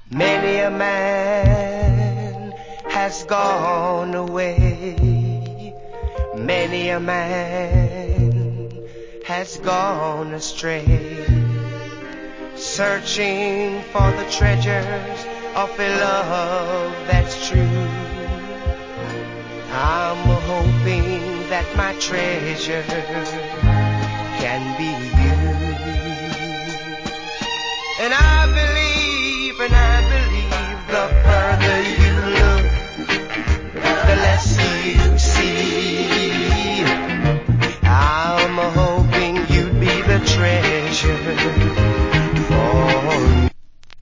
Many a man has gone away. Many a man has gone astray, searching for the treasures of a love that's true. I'm hoping that my treasure can be you. And I believe the further you look, the less you see. I'm hoping you'd be the treasure for me.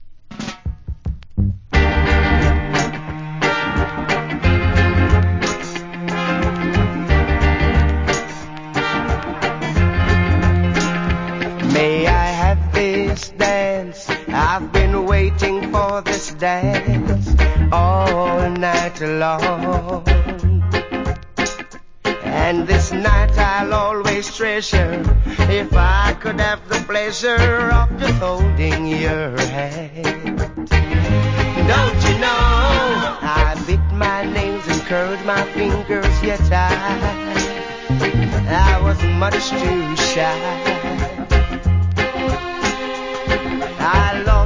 May I have this dance? I've been waiting for this dance all night long. And this night I'll always treasure, if I could have the pleasure of just holding your hand. Don't you know, I bit my nails and curled my fingers, yet I was much too shy. I lost